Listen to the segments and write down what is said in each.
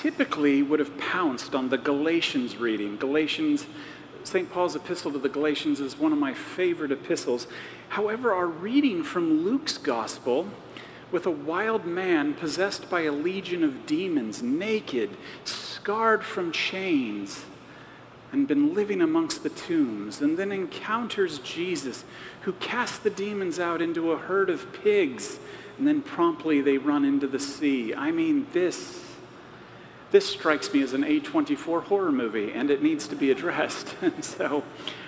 typically would have pounced on the Galatians reading. St. Paul's epistle to the Galatians is one of my favorite epistles. However, our reading from Luke's gospel, with a wild man possessed by a legion of demons, naked, scarred from chains, and been living amongst the tombs, and then encounters Jesus, who casts the demons out into a herd of pigs, and then promptly they run into the sea. I mean, this strikes me as an A24 horror movie, and it needs to be addressed. And so,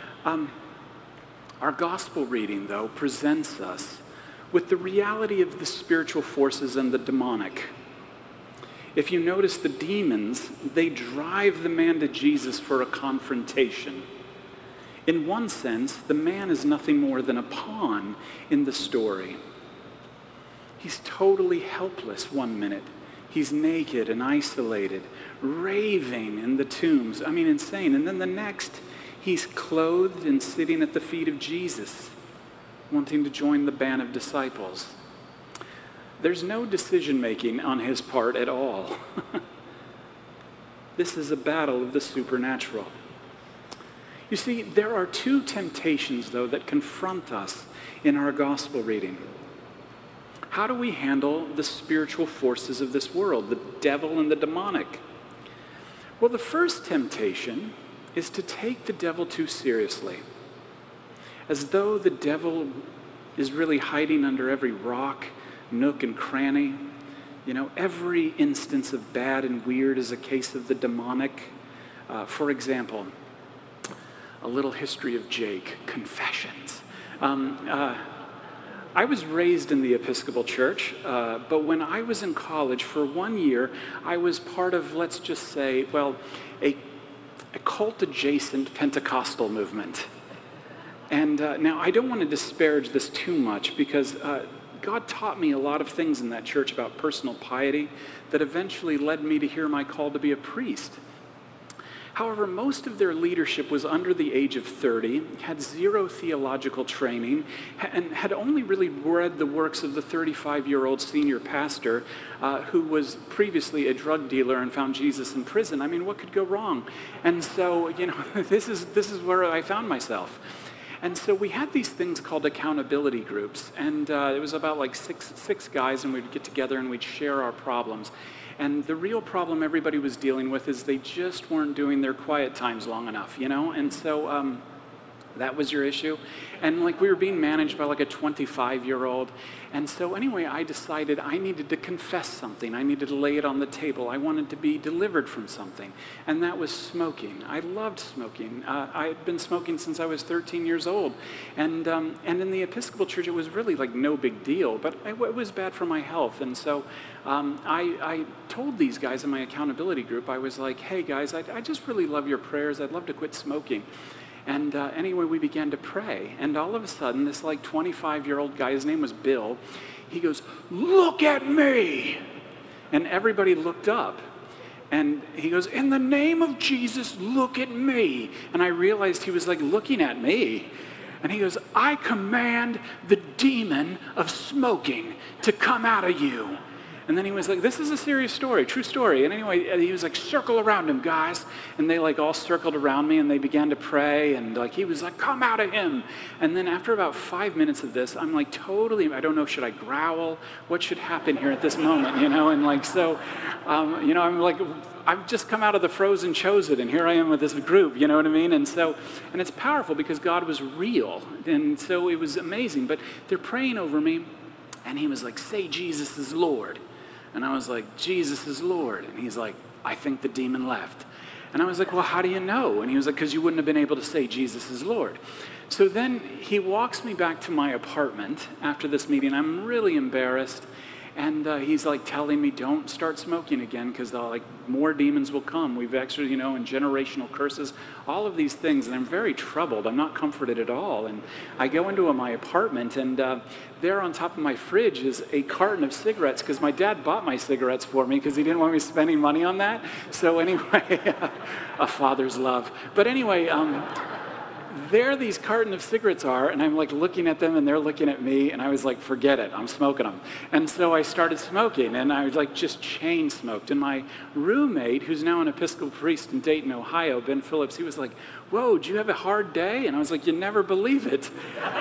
our gospel reading, though, presents us with the reality of the spiritual forces and the demonic. If you notice, the demons, they drive the man to Jesus for a confrontation. In one sense, the man is nothing more than a pawn in the story. He's totally helpless one minute. He's naked and isolated, raving in the tombs. I mean, insane. And then the next, he's clothed and sitting at the feet of Jesus, wanting to join the band of disciples. There's no decision-making on his part at all. This is a battle of the supernatural. You see, there are two temptations, though, that confront us in our gospel reading. How do we handle the spiritual forces of this world, the devil and the demonic? Well, the first temptation is to take the devil too seriously, as though the devil is really hiding under every rock, nook, and cranny. You know, every instance of bad and weird is a case of the demonic. For example, a little history of Jake, confessions. I was raised in the Episcopal Church, but when I was in college for 1 year, I was part of, let's just say, a cult-adjacent Pentecostal movement. And now, I don't want to disparage this too much because God taught me a lot of things in that church about personal piety that eventually led me to hear my call to be a priest. However, most of their leadership was under the age of 30, had zero theological training, and had only really read the works of the 35-year-old senior pastor who was previously a drug dealer and found Jesus in prison. I mean, what could go wrong? And so, this is where I found myself. And so we had these things called accountability groups, and it was about like six guys, and we'd get together and we'd share our problems. And the real problem everybody was dealing with is they just weren't doing their quiet times long enough, And so that was your issue. And like we were being managed by like a 25-year-old. And so anyway, I decided I needed to confess something. I needed to lay it on the table. I wanted to be delivered from something. And that was smoking. I loved smoking. I had been smoking since I was 13 years old. And in the Episcopal Church, it was really like no big deal, but it was bad for my health. And so I told these guys in my accountability group, I was like, hey guys, I just really love your prayers. I'd love to quit smoking. And anyway, we began to pray. And all of a sudden, this like 25-year-old guy, his name was Bill, he goes, "Look at me." And everybody looked up. And he goes, "In the name of Jesus, look at me." And I realized he was like looking at me. And he goes, "I command the demon of smoking to come out of you." And then he was like, this is a serious story, true story. And anyway, he was like, "Circle around him, guys." And they like all circled around me and they began to pray. And like, he was like, "Come out of him." And then after about 5 minutes of this, I'm like totally, I don't know, should I growl? What should happen here at this moment, And like, so, I'm like, I've just come out of the Frozen Chosen and here I am with this group, you know what I mean? And so, and it's powerful because God was real. And so it was amazing. But they're praying over me and he was like, "Say Jesus is Lord." And I was like, "Jesus is Lord." And he's like, "I think the demon left." And I was like, "Well, how do you know?" And he was like, "Because you wouldn't have been able to say Jesus is Lord." So then he walks me back to my apartment after this meeting. I'm really embarrassed. And he's like telling me, "Don't start smoking again because like more demons will come. We've actually, and generational curses, all of these things." And I'm very troubled. I'm not comforted at all. And I go into my apartment and there on top of my fridge is a carton of cigarettes because my dad bought my cigarettes for me because he didn't want me spending money on that. So anyway, a father's love. But anyway, there these carton of cigarettes are, and I'm like looking at them and they're looking at me, and I was like, forget it, I'm smoking them. And so I started smoking, and I was like just chain smoked. And my roommate, who's now an Episcopal priest in Dayton, Ohio, Ben Phillips, he was like, whoa, did you have a hard day? And I was like, you never believe it.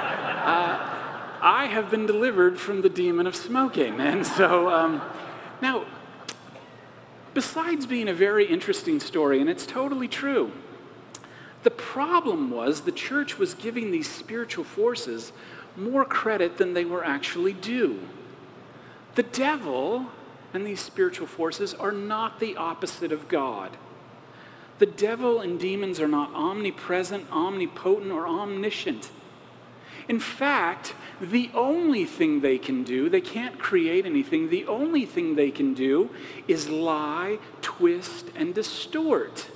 I have been delivered from the demon of smoking. And so now, besides being a very interesting story, and it's totally true, the problem was the church was giving these spiritual forces more credit than they were actually due. The devil and these spiritual forces are not the opposite of God. The devil and demons are not omnipresent, omnipotent, or omniscient. In fact, the only thing they can do, they can't create anything, the only thing they can do is lie, twist, and distort.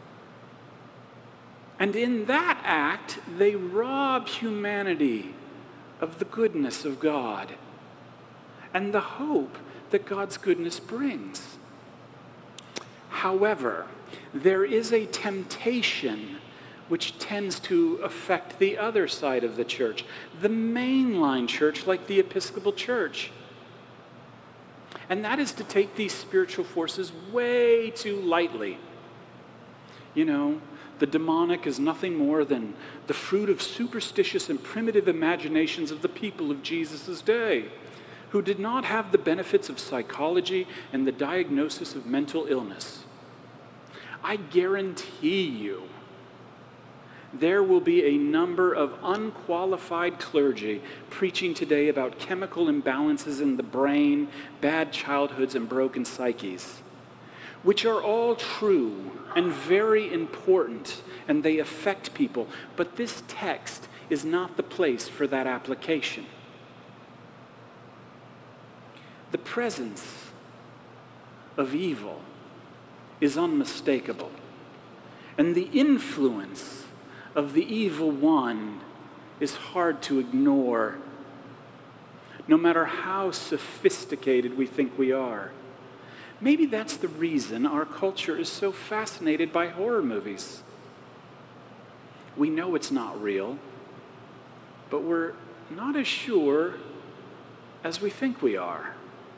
And in that act, they rob humanity of the goodness of God and the hope that God's goodness brings. However, there is a temptation which tends to affect the other side of the church, the mainline church, like the Episcopal Church. And that is to take these spiritual forces way too lightly. You know, the demonic is nothing more than the fruit of superstitious and primitive imaginations of the people of Jesus' day, who did not have the benefits of psychology and the diagnosis of mental illness. I guarantee you, there will be a number of unqualified clergy preaching today about chemical imbalances in the brain, bad childhoods, and broken psyches, which are all true and very important, and they affect people. But this text is not the place for that application. The presence of evil is unmistakable, and the influence of the evil one is hard to ignore, no matter how sophisticated we think we are. Maybe that's the reason our culture is so fascinated by horror movies. We know it's not real, but we're not as sure as we think we are.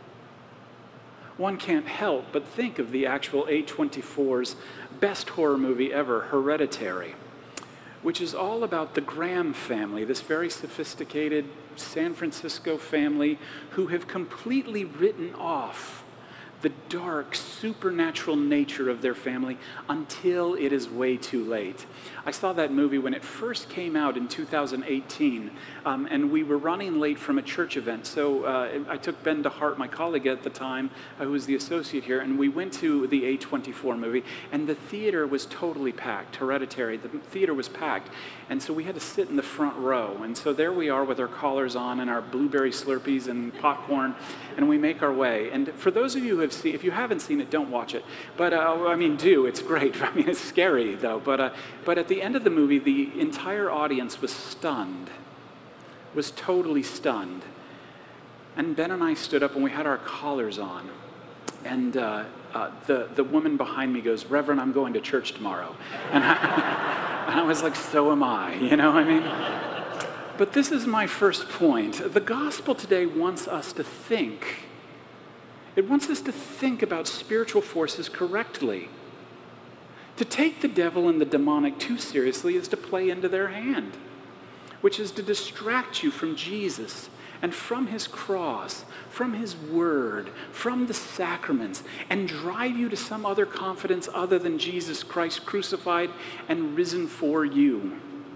One can't help but think of the actual A24's best horror movie ever, Hereditary, which is all about the Graham family, this very sophisticated San Francisco family who have completely written off the dark, supernatural nature of their family until it is way too late. I saw that movie when it first came out in 2018, and we were running late from a church event. So I took Ben DeHart, my colleague at the time, who was the associate here, and we went to the A24 movie, and the theater was totally packed. Hereditary, the theater was packed. And so we had to sit in the front row. And so there we are with our collars on and our blueberry Slurpees and popcorn, and we make our way. And for those of you who have seen, if you haven't seen it, don't watch it. But do. It's great. I mean, it's scary though. But at the end of the movie, the entire audience was stunned, was totally stunned. And Ben and I stood up and we had our collars on. And the woman behind me goes, "Reverend, I'm going to church tomorrow." And I was like, so am I, you know what I mean? But this is my first point. The gospel today wants us to think. It wants us to think about spiritual forces correctly. To take the devil and the demonic too seriously is to play into their hand, which is to distract you from Jesus and from his cross, from his word, from the sacraments, and drive you to some other confidence other than Jesus Christ crucified and risen for you.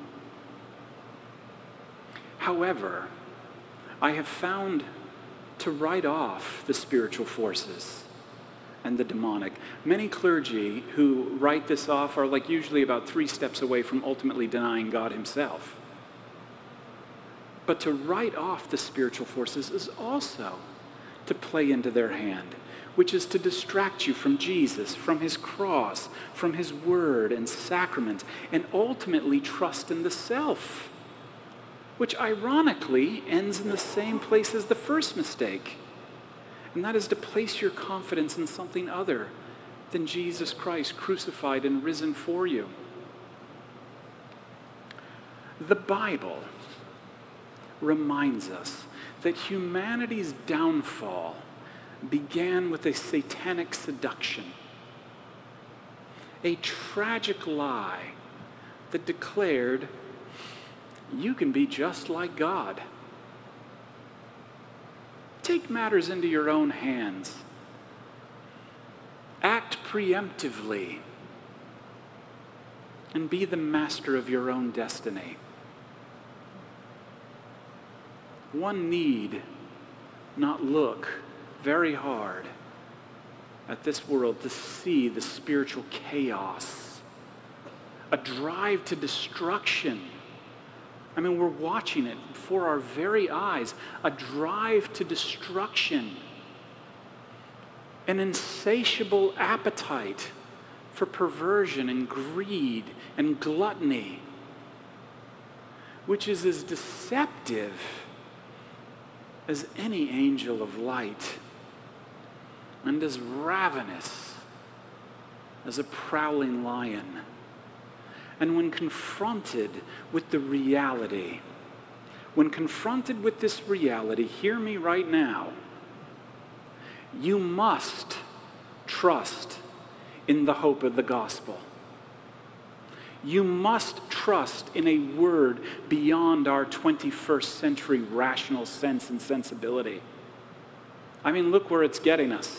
However, I have found to write off the spiritual forces and the demonic. Many clergy who write this off are like usually about 3 steps away from ultimately denying God himself. But to write off the spiritual forces is also to play into their hand, which is to distract you from Jesus, from his cross, from his word and sacrament, and ultimately trust in the self, which ironically ends in the same place as the first mistake. And that is to place your confidence in something other than Jesus Christ crucified and risen for you. The Bible reminds us that humanity's downfall began with a satanic seduction, a tragic lie that declared you can be just like God. Take matters into your own hands. Act preemptively and be the master of your own destiny. One need not look very hard at this world to see the spiritual chaos, a drive to destruction. I mean, we're watching it before our very eyes, a drive to destruction, an insatiable appetite for perversion and greed and gluttony, which is as deceptive as any angel of light and as ravenous as a prowling lion. And when confronted with the reality, when confronted with this reality, hear me right now, you must trust in the hope of the gospel. You must trust in a word beyond our 21st century rational sense and sensibility. I mean, look where it's getting us.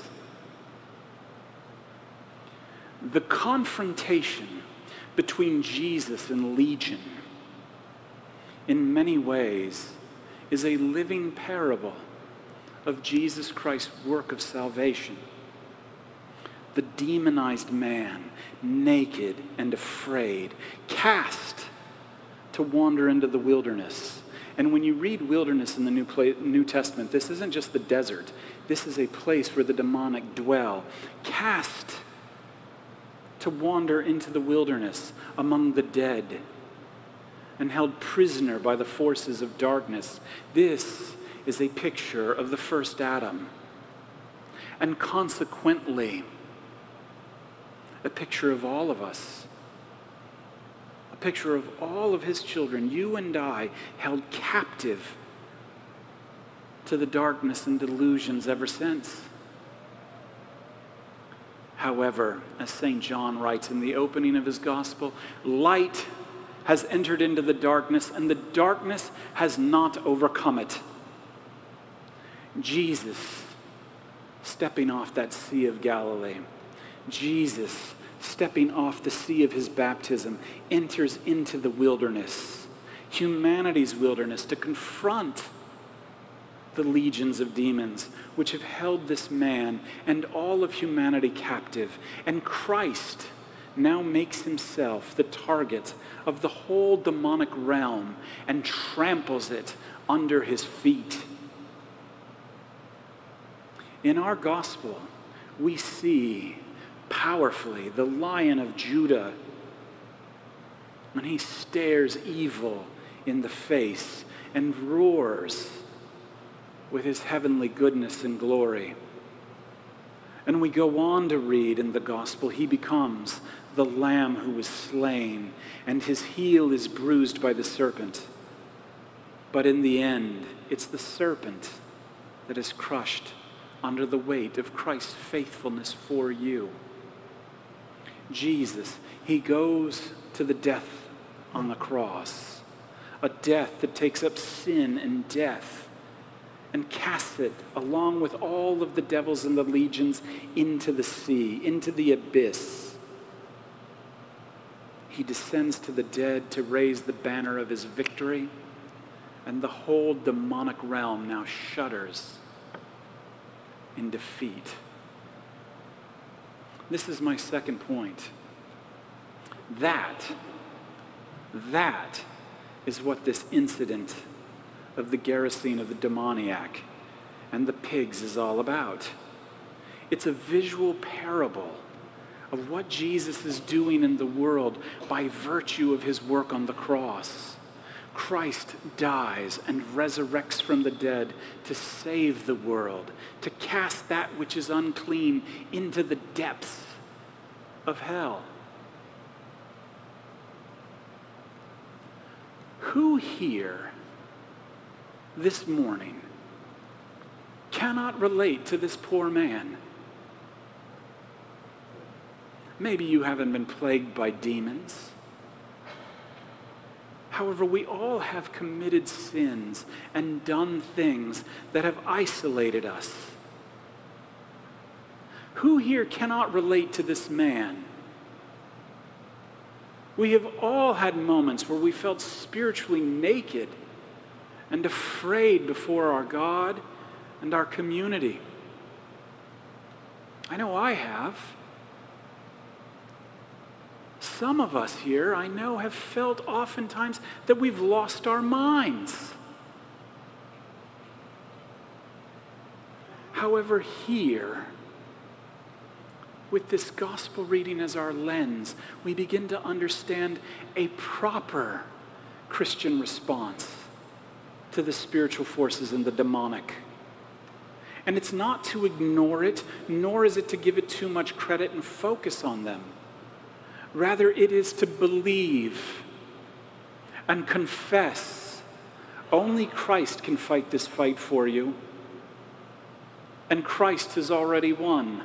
The confrontation between Jesus and Legion, in many ways, is a living parable of Jesus Christ's work of salvation. The demonized man, naked and afraid, cast to wander into the wilderness. And when you read wilderness in the New Testament, this isn't just the desert. This is a place where the demonic dwell. Cast to wander into the wilderness among the dead and held prisoner by the forces of darkness. This is a picture of the first Adam. And consequently, a picture of all of us. A picture of all of his children, you and I, held captive to the darkness and delusions ever since. However, as St. John writes in the opening of his gospel, light has entered into the darkness, and the darkness has not overcome it. Jesus, stepping off that Sea of Galilee, Jesus, stepping off the sea of his baptism, enters into the wilderness, humanity's wilderness, to confront the legions of demons which have held this man and all of humanity captive. And Christ now makes himself the target of the whole demonic realm and tramples it under his feet. In our gospel, we see powerfully the Lion of Judah, and he stares evil in the face and roars with his heavenly goodness and glory. And we go on to read in the gospel, he becomes the Lamb who was slain, and his heel is bruised by the serpent. But in the end, it's the serpent that is crushed under the weight of Christ's faithfulness for you. Jesus, he goes to the death on the cross, a death that takes up sin and death and casts it, along with all of the devils and the legions, into the sea, into the abyss. He descends to the dead to raise the banner of his victory, and the whole demonic realm now shudders in defeat. This is my second point. That is what this incident of the Gerasene of the demoniac and the pigs is all about. It's a visual parable of what Jesus is doing in the world by virtue of his work on the cross. Christ dies and resurrects from the dead to save the world, to cast that which is unclean into the depths of hell. Who here this morning cannot relate to this poor man? Maybe you haven't been plagued by demons. However, we all have committed sins and done things that have isolated us. Who here cannot relate to this man? We have all had moments where we felt spiritually naked and afraid before our God and our community. I know I have. Some of us here, I know, have felt oftentimes that we've lost our minds. However, here, with this gospel reading as our lens, we begin to understand a proper Christian response to the spiritual forces and the demonic. And it's not to ignore it, nor is it to give it too much credit and focus on them. Rather, it is to believe and confess. Only Christ can fight this fight for you. And Christ has already won.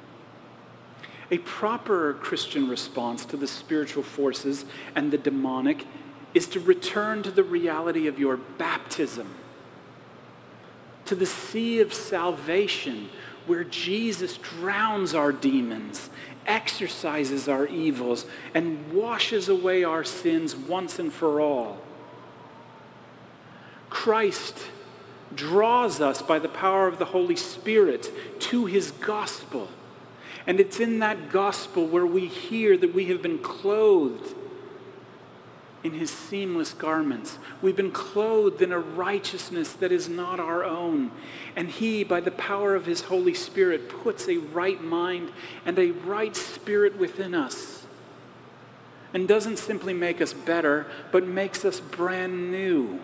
A proper Christian response to the spiritual forces and the demonic is to return to the reality of your baptism, to the sea of salvation where Jesus drowns our demons, exorcises our evils, and washes away our sins once and for all. Christ draws us by the power of the Holy Spirit to his gospel. And it's in that gospel where we hear that we have been clothed in his seamless garments. We've been clothed in a righteousness that is not our own. And he, by the power of his Holy Spirit, puts a right mind and a right spirit within us. And doesn't simply make us better, but makes us brand new.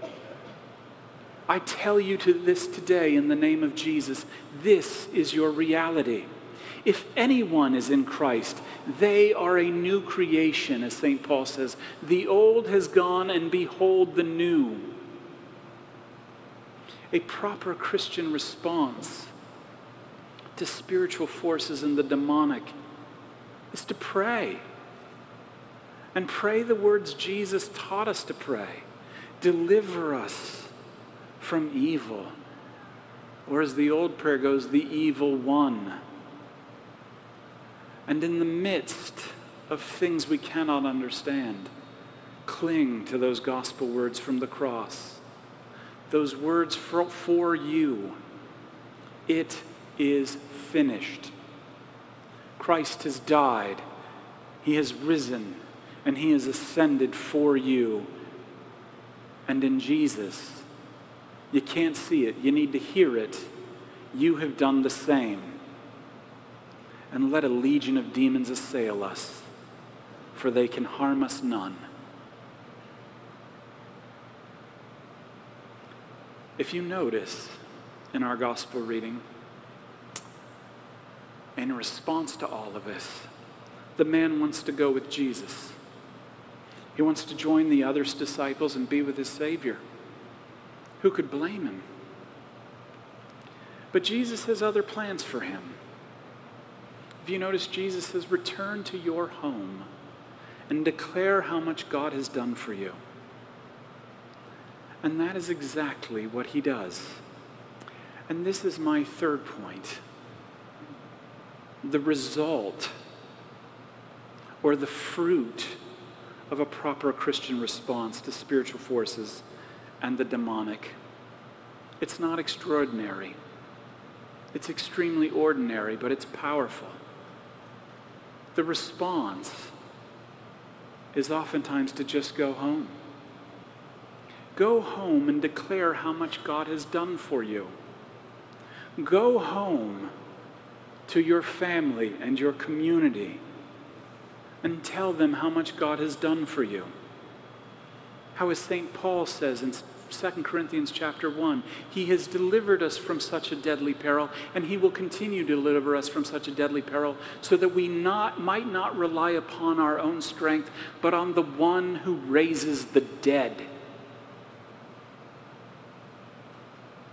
I tell you to this today in the name of Jesus, this is your reality. If anyone is in Christ, they are a new creation, as St. Paul says. The old has gone, and behold the new. A proper Christian response to spiritual forces and the demonic is to pray. And pray the words Jesus taught us to pray. Deliver us from evil. Or as the old prayer goes, the evil one. And in the midst of things we cannot understand, cling to those gospel words from the cross. Those words for you. It is finished. Christ has died. He has risen. And he has ascended for you. And in Jesus, you can't see it. You need to hear it. You have done the same. And let a legion of demons assail us, for they can harm us none. If you notice in our gospel reading, in response to all of this, the man wants to go with Jesus. He wants to join the other disciples and be with his Savior. Who could blame him? But Jesus has other plans for him. If you notice, Jesus says, return to your home and declare how much God has done for you. And that is exactly what he does. And this is my third point. The result or the fruit of a proper Christian response to spiritual forces and the demonic. It's not extraordinary. It's extremely ordinary, but it's powerful. The response is oftentimes to just go home. Go home and declare how much God has done for you. Go home to your family and your community and tell them how much God has done for you. How, as St. Paul says in 2 Corinthians chapter 1, he has delivered us from such a deadly peril, and he will continue to deliver us from such a deadly peril, so that we might not rely upon our own strength, but on the one who raises the dead.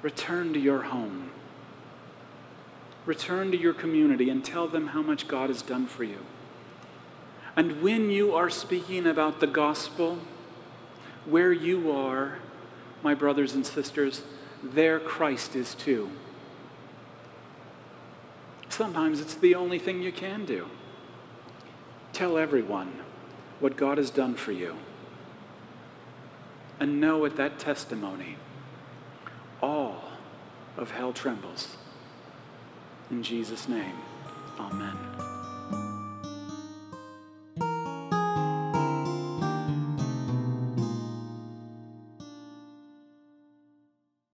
return to your home. Return to your community and tell them how much God has done for you. And when you are speaking about the gospel, where you are, my brothers and sisters, there Christ is too. Sometimes it's the only thing you can do. Tell everyone what God has done for you. And know at that testimony, all of hell trembles. In Jesus' name, amen.